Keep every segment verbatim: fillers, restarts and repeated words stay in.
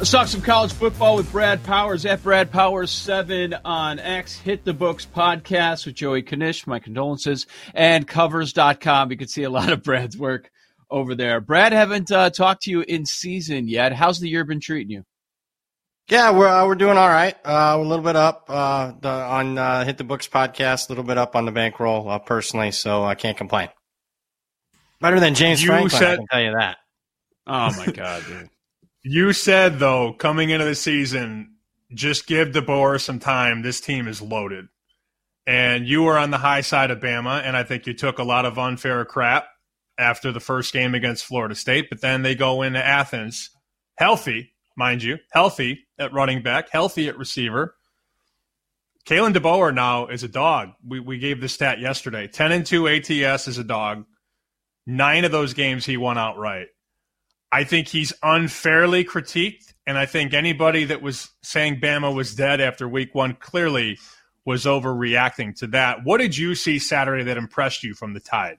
Let's talk some college football with Brad Powers at Brad Powers seven on X. Hit the Books podcast with Joey Knish. My condolences. And covers dot com. You can see a lot of Brad's work over there. Brad, haven't uh, talked to you in season yet. How's the year been treating you? Yeah, we're uh, we're doing all right. Uh, we're a little bit up uh, the, on uh, Hit the Books podcast, a little bit up on the bankroll uh, personally, so I can't complain. Better than James you Franklin, said, I can tell you that. Oh, my God, dude. You said, though, coming into the season, just give DeBoer some time. This team is loaded. And you were on the high side of Bama, and I think you took a lot of unfair crap after the first game against Florida State. But then they go into Athens, healthy, mind you, healthy at running back, healthy at receiver. Kalen DeBoer now is a dog. We we gave the stat yesterday. ten and two A T S is a dog. Nine of those games he won outright. I think he's unfairly critiqued, and I think anybody that was saying Bama was dead after week one clearly was overreacting to that. What did you see Saturday that impressed you from the Tide?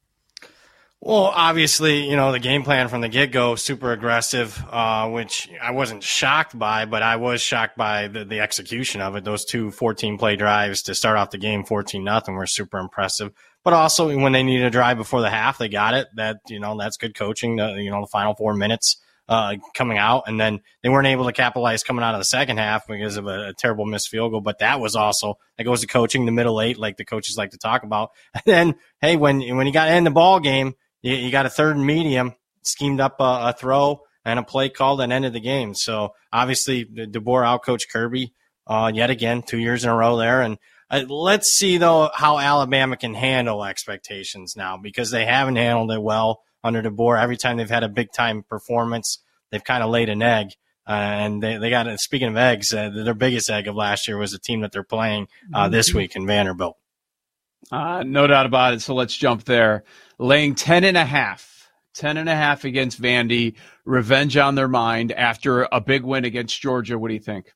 Well, obviously, you know, the game plan from the get-go, super aggressive, uh, which I wasn't shocked by, but I was shocked by the, the execution of it. Those two fourteen-play drives to start off the game fourteen nothing were super impressive. But also, when they needed a drive before the half, they got it. That, you know, that's good coaching, the, you know, the final four minutes uh, coming out. And then they weren't able to capitalize coming out of the second half because of a, a terrible missed field goal. But that was also, that goes to coaching, the middle eight, like the coaches like to talk about. And then, hey, when, when you got in the ball game, you, you got a third and medium, schemed up a, a throw and a play called and ended the game. So, obviously, DeBoer outcoached Kirby uh, yet again, two years in a row there. And Uh, let's see, though, how Alabama can handle expectations now, because they haven't handled it well under DeBoer. Every time they've had a big-time performance, they've kind of laid an egg. Uh, and they, they got, speaking of eggs, uh, their biggest egg of last year was the team that they're playing uh, this week in Vanderbilt. Uh, no doubt about it. So let's jump there. Laying ten and a half. ten and a half against Vandy. Revenge on their mind after a big win against Georgia. What do you think?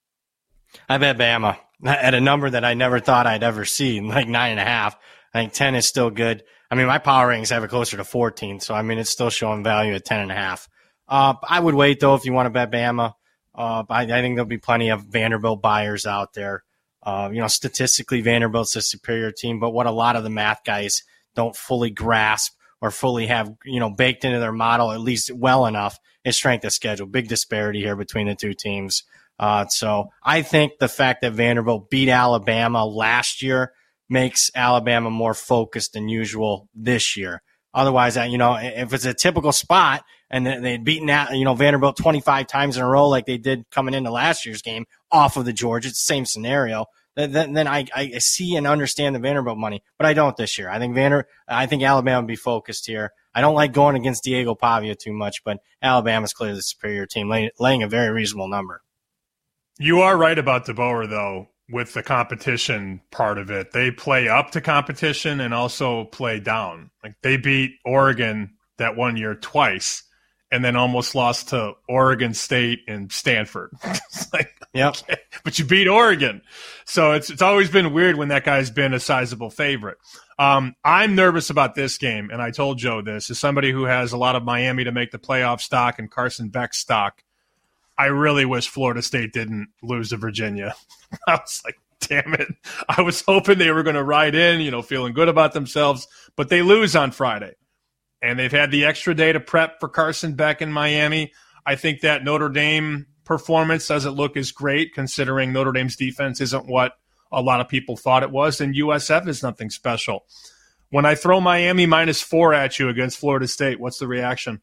I bet Bama at a number that I never thought I'd ever see, like nine and a half. I think ten is still good. I mean, my power ratings have it closer to fourteen, so I mean, it's still showing value at ten and a half. Uh, I would wait though if you want to bet Bama. Uh, I, I think there'll be plenty of Vanderbilt buyers out there. Uh, you know, statistically, Vanderbilt's a superior team, but what a lot of the math guys don't fully grasp or fully have, you know, baked into their model at least well enough is strength of schedule. Big disparity here between the two teams. Uh, so I think the fact that Vanderbilt beat Alabama last year makes Alabama more focused than usual this year. Otherwise, you know, if it's a typical spot and they'd beaten out, you know, Vanderbilt twenty-five times in a row like they did coming into last year's game off of the Georgia, it's the same scenario. Then, then I, I see and understand the Vanderbilt money, but I don't this year. I think Vander, I think Alabama will be focused here. I don't like going against Diego Pavia too much, but Alabama's clearly the superior team, lay, laying a very reasonable number. You are right about DeBoer, though, with the competition part of it. They play up to competition and also play down. Like they beat Oregon that one year twice and then almost lost to Oregon State and Stanford. It's like, yep. Okay, but you beat Oregon. So it's it's always been weird when that guy's been a sizable favorite. Um, I'm nervous about this game, and I told Joe this. As somebody who has a lot of Miami to make the playoff stock and Carson Beck stock, I really wish Florida State didn't lose to Virginia. I was like, damn it. I was hoping they were going to ride in, you know, feeling good about themselves, but they lose on Friday. And they've had the extra day to prep for Carson Beck in Miami. I think that Notre Dame performance doesn't look as great considering Notre Dame's defense isn't what a lot of people thought it was, and U S F is nothing special. When I throw Miami minus four at you against Florida State, what's the reaction?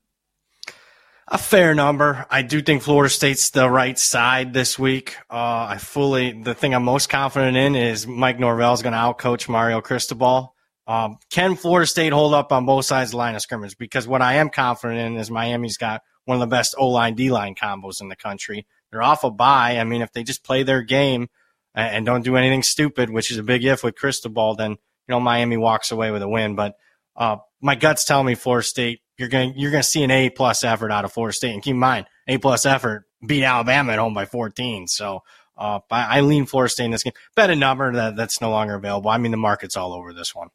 A fair number. I do think Florida State's the right side this week. Uh, I fully, the thing I'm most confident in is Mike Norvell is going to outcoach Mario Cristobal. Um, can Florida State hold up on both sides of the line of scrimmage? Because what I am confident in is Miami's got one of the best O-line, D-line combos in the country. They're off a bye. I mean, if they just play their game and don't do anything stupid, which is a big if with Cristobal, then, you know, Miami walks away with a win. But uh, my guts tell me Florida State, You're going you're going to see an A plus effort out of Florida State, and keep in mind, A plus effort beat Alabama at home by fourteen. So uh, I, I lean Florida State in this game. Bet a number that that's no longer available. I mean, the market's all over this one.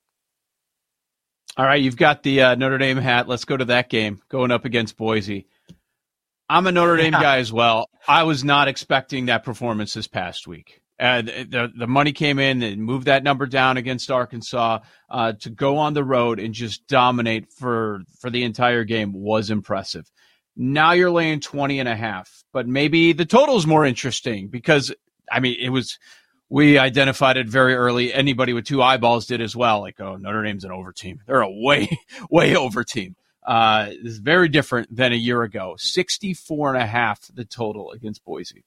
All right, you've got the uh, Notre Dame hat. Let's go to that game going up against Boise. I'm a Notre Dame Yeah. guy as well. I was not expecting that performance this past week. Uh, the the money came in and moved that number down against Arkansas. Uh, to go on the road and just dominate for for the entire game was impressive. Now you're laying twenty and a half, but maybe the total is more interesting because, I mean, it was, we identified it very early. Anybody with two eyeballs did as well. Like, oh, Notre Dame's an over team. They're a way, way over team. Uh, it's very different than a year ago. sixty-four and a half the total against Boise.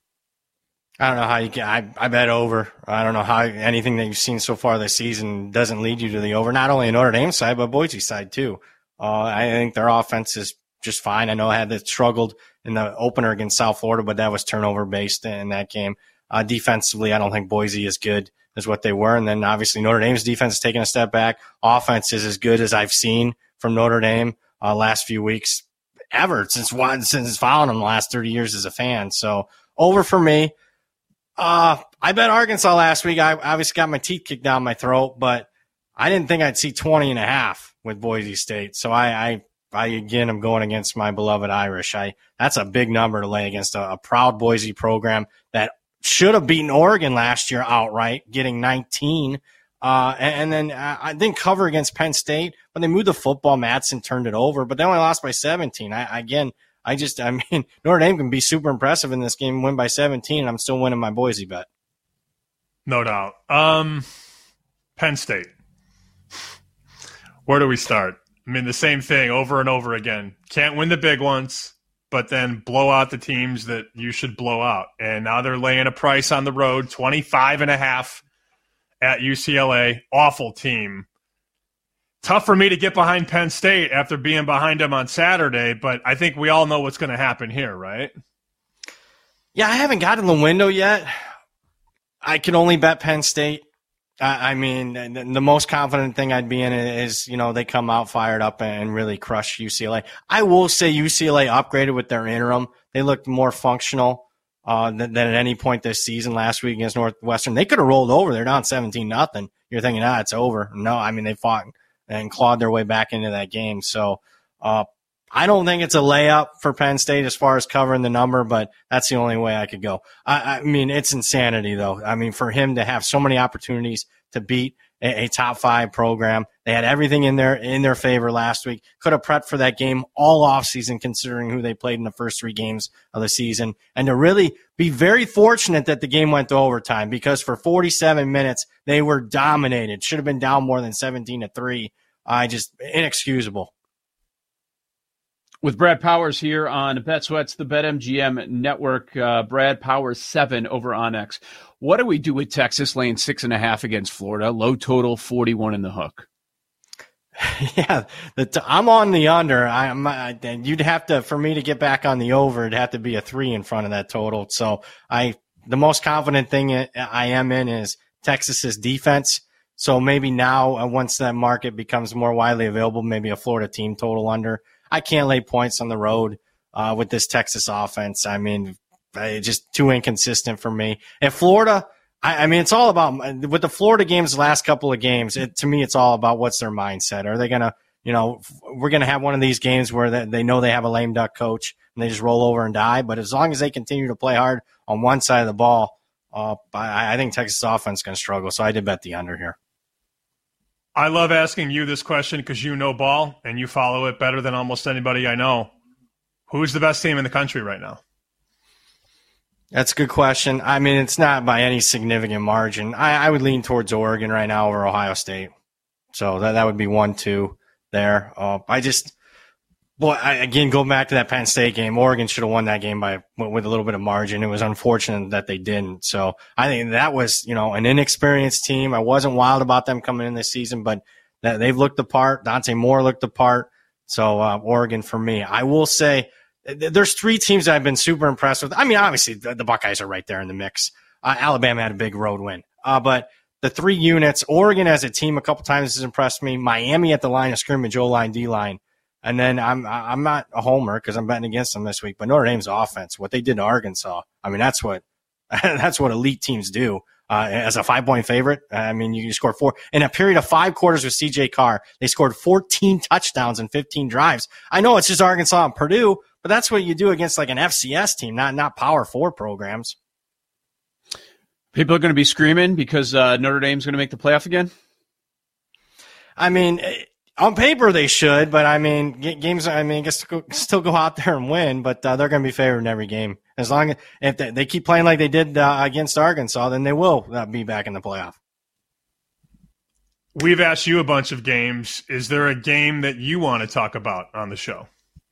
I don't know how you can. I, I bet over. I don't know how anything that you've seen so far this season doesn't lead you to the over. Not only a Notre Dame side, but Boise side too. Uh, I think their offense is just fine. I know I had that struggled in the opener against South Florida, but that was turnover based in that game. Uh, defensively, I don't think Boise is good as what they were. And then obviously Notre Dame's defense is taking a step back. Offense is as good as I've seen from Notre Dame uh, last few weeks ever since one, since following them the last thirty years as a fan. So over for me. Uh, I bet Arkansas last week. I obviously got my teeth kicked down my throat, but I didn't think I'd see twenty and a half with Boise State. So I, I, I again, am going against my beloved Irish. I, that's a big number to lay against a, a proud Boise program that should have beaten Oregon last year outright, getting nineteen. Uh, and, and then uh, I didn't cover against Penn State, but they moved the football. Madsen turned it over, but they only lost by seventeen. I, again, I just, I mean, Notre Dame can be super impressive in this game, win by seventeen, and I'm still winning my Boise bet. No doubt. Um, Penn State. Where do we start? I mean, the same thing over and over again. Can't win the big ones, but then blow out the teams that you should blow out. And now they're laying a price on the road, twenty-five and a half at U C L A. Awful team. Tough for me to get behind Penn State after being behind them on Saturday, but I think we all know what's going to happen here, right? Yeah, I haven't gotten the window yet. I can only bet Penn State. I, I mean, the, the most confident thing I'd be in is, you know, they come out fired up and really crush U C L A. I will say U C L A upgraded with their interim. They looked more functional uh, than, than at any point this season. Last week against Northwestern, they could have rolled over. They're down seventeen nothing. You're thinking, ah, it's over. No, I mean, they fought and clawed their way back into that game. So uh, I don't think it's a layup for Penn State as far as covering the number, but that's the only way I could go. I, I mean, it's insanity, though. I mean, for him to have so many opportunities to beat a, a top five program, they had everything in their in their favor last week. Could have prepped for that game all offseason, considering who they played in the first three games of the season, and to really be very fortunate that the game went to overtime, because for forty-seven minutes they were dominated. Should have been down more than seventeen to three. I just inexcusable. With Brad Powers here on BetSweats, the BetMGM network. uh, Brad Powers seven over on X. What do we do with Texas laying six and a half against Florida? Low total, forty-one in the hook. Yeah, the t- I'm on the under. I'm. I, you'd have to, for me to get back on the over, it'd have to be a three in front of that total. So I, the most confident thing I am in is Texas's defense. So maybe now, uh, once that market becomes more widely available, maybe a Florida team total under. I can't lay points on the road uh, with this Texas offense. I mean, it's just too inconsistent for me. And Florida, I, I mean, it's all about with the Florida games, the last couple of games. It, to me, it's all about what's their mindset. Are they gonna, you know, we're gonna have one of these games where they, they know they have a lame duck coach and they just roll over and die. But as long as they continue to play hard on one side of the ball, uh, I, I think Texas offense is gonna struggle. So I did bet the under here. I love asking you this question because you know ball and you follow it better than almost anybody I know. Who's the best team in the country right now? That's a good question. I mean, it's not by any significant margin. I, I would lean towards Oregon right now over Ohio State. So that, that would be one, two there. Uh, I just, boy, I, again, going back to that Penn State game, Oregon should have won that game by with a little bit of margin. It was unfortunate that they didn't. So I think that was, you know, an inexperienced team. I wasn't wild about them coming in this season, but that they've looked the part. Dante Moore looked the part. So uh, Oregon for me. I will say there's three teams that I've been super impressed with. I mean, obviously the, the Buckeyes are right there in the mix. Uh, Alabama had a big road win, uh, but the three units, Oregon as a team a couple times has impressed me. Miami at the line of scrimmage, O-line, D-line. And then I'm I'm not a homer because I'm betting against them this week, but Notre Dame's offense, what they did to Arkansas, I mean, that's what that's what elite teams do. Uh, as a five-point favorite, I mean, you scored four. In a period of five quarters with C J Carr, they scored fourteen touchdowns and fifteen drives. I know it's just Arkansas and Purdue, but that's what you do against like an F C S team, not not Power Four programs. People are going to be screaming because uh, Notre Dame's going to make the playoff again. I mean, on paper they should, but I mean, games. I mean, I guess still go out there and win, but uh, they're going to be favored in every game. As long as if they, they keep playing like they did uh, against Arkansas, then they will uh, be back in the playoff. We've asked you a bunch of games. Is there a game that you want to talk about on the show?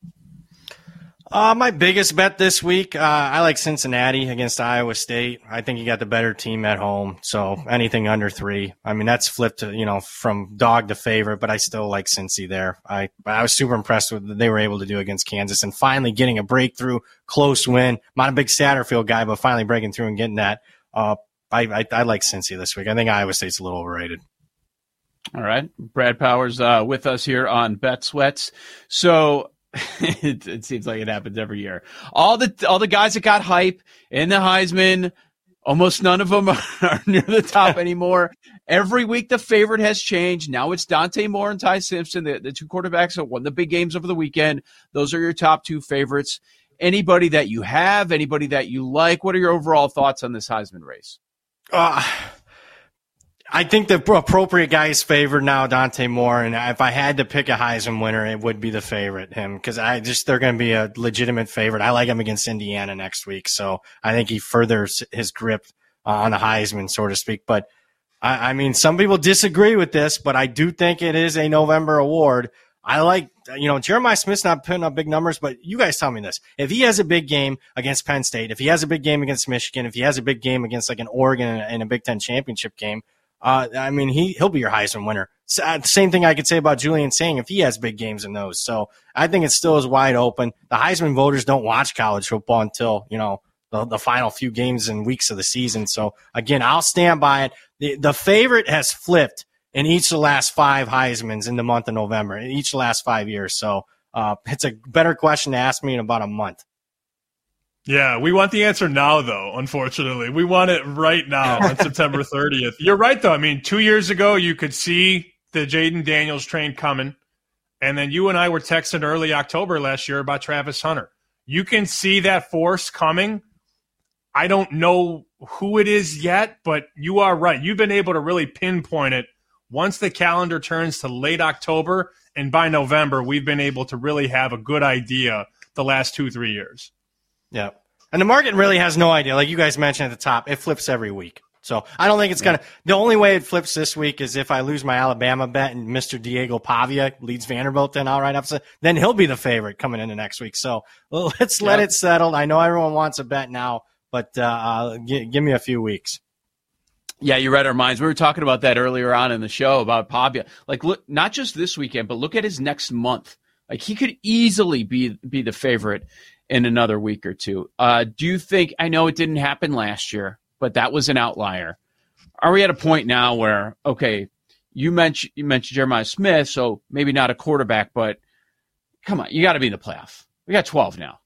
Uh, my biggest bet this week, uh, I like Cincinnati against Iowa State. I think you got the better team at home, so anything under three. I mean, that's flipped, to, you know, from dog to favorite, but I still like Cincy there. I I was super impressed with what they were able to do against Kansas and finally getting a breakthrough, close win. I'm not a big Satterfield guy, but finally breaking through and getting that. Uh, I, I, I like Cincy this week. I think Iowa State's a little overrated. All right. Brad Powers uh, with us here on Bet Sweats. So it, it seems like it happens every year. All the all the guys that got hype in the Heisman, almost none of them are near the top anymore. Every week the favorite has changed. Now it's Dante Moore and Ty Simpson, the, the two quarterbacks that won the big games over the weekend. Those are your top two favorites. Anybody that you have, anybody that you like, what are your overall thoughts on this Heisman race? Uh, I think the appropriate guy is favored now, Dante Moore. And if I had to pick a Heisman winner, it would be the favorite, him, because I just they're going to be a legitimate favorite. I like him against Indiana next week, so I think he furthers his grip uh, on the Heisman, so to speak. But I, I mean, some people disagree with this, but I do think it is a November award. I like, you know, Jeremiah Smith's not putting up big numbers, but you guys tell me this. If he has a big game against Penn State, if he has a big game against Michigan, if he has a big game against like an Oregon in a Big Ten championship game, Uh, I mean, he, he'll be your Heisman winner. Same thing I could say about Julian Singh if he has big games in those. So I think it still is wide open. The Heisman voters don't watch college football until, you know, the, the final few games and weeks of the season. So again, I'll stand by it. The, the favorite has flipped in each of the last five Heismans in the month of November, in each of the last five years. So uh, it's a better question to ask me in about a month. Yeah, we want the answer now, though, unfortunately. We want it right now on September thirtieth. You're right, though. I mean, two years ago, you could see the Jaden Daniels train coming, and then you and I were texting early October last year about Travis Hunter. You can see that force coming. I don't know who it is yet, but you are right. You've been able to really pinpoint it once the calendar turns to late October, and by November, we've been able to really have a good idea the last two, three years. Yeah. And the market really has no idea. Like you guys mentioned at the top, it flips every week. So I don't think it's going to – the only way it flips this week is if I lose my Alabama bet and Mister Diego Pavia leads Vanderbilt then outright upset, then he'll be the favorite coming into next week. So well, let's let yep. it settle. I know everyone wants a bet now, but uh, uh, g- give me a few weeks. Yeah, you read our minds. We were talking about that earlier on in the show about Pavia. Like, look, not just this weekend, but look at his next month. Like, he could easily be be the favorite in another week or two. Uh, do you think, I know it didn't happen last year, but that was an outlier. Are we at a point now where, okay, you mentioned, you mentioned Jeremiah Smith, so maybe not a quarterback, but come on, you got to be in the playoff. We got twelve now.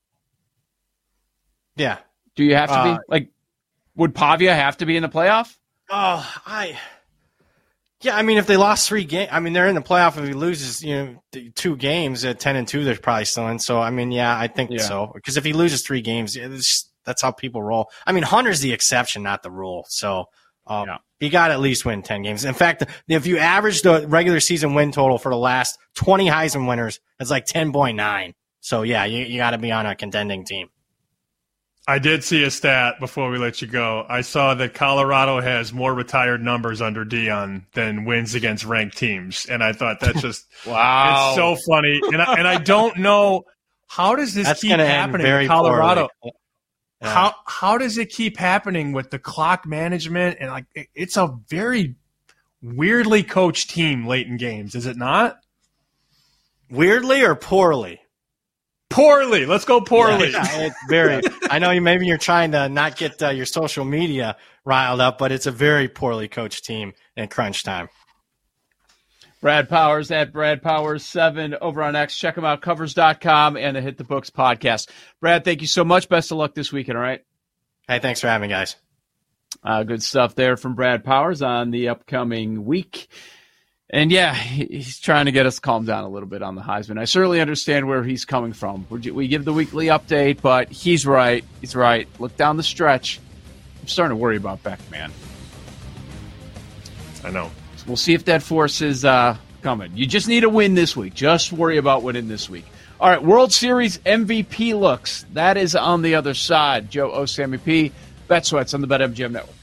Yeah. Do you have to uh, be? Like, would Pavia have to be in the playoff? Oh, I... Yeah, I mean, if they lost three games, I mean, they're in the playoff. If he loses, you know, two games at ten and two, they're probably still in. So, I mean, yeah, I think yeah. so. Because if he loses three games, it's, that's how people roll. I mean, Hunter's the exception, not the rule. So, um, yeah. he got to at least win ten games. In fact, if you average the regular season win total for the last twenty Heisman winners, it's like ten point nine. So, yeah, you, you got to be on a contending team. I did see a stat before we let you go. I saw that Colorado has more retired numbers under Deion than wins against ranked teams, and I thought that's just wow, it's so funny. And I, and I don't know how does this that's keep happening in Colorado. Yeah. How how does it keep happening with the clock management and like it, it's a very weirdly coached team late in games, is it not? Weirdly or poorly? Poorly. Let's go poorly. Yeah, it's very. I know you. Maybe you're trying to not get uh, your social media riled up, but it's a very poorly coached team in crunch time. Brad Powers at Brad Powers seven over on X. Check him out, covers dot com and the Hit the Books podcast. Brad, thank you so much. Best of luck this weekend. All right. Hey, thanks for having me, guys. Uh, good stuff there from Brad Powers on the upcoming week. And yeah, he's trying to get us calmed down a little bit on the Heisman. I certainly understand where he's coming from. We give the weekly update, but he's right. He's right. Look down the stretch. I'm starting to worry about Beck, man. I know. We'll see if that force is uh, coming. You just need a win this week. Just worry about winning this week. All right, World Series M V P looks. That is on the other side. Joe O. Sammy P. Bet Sweats on the BetMGM Network.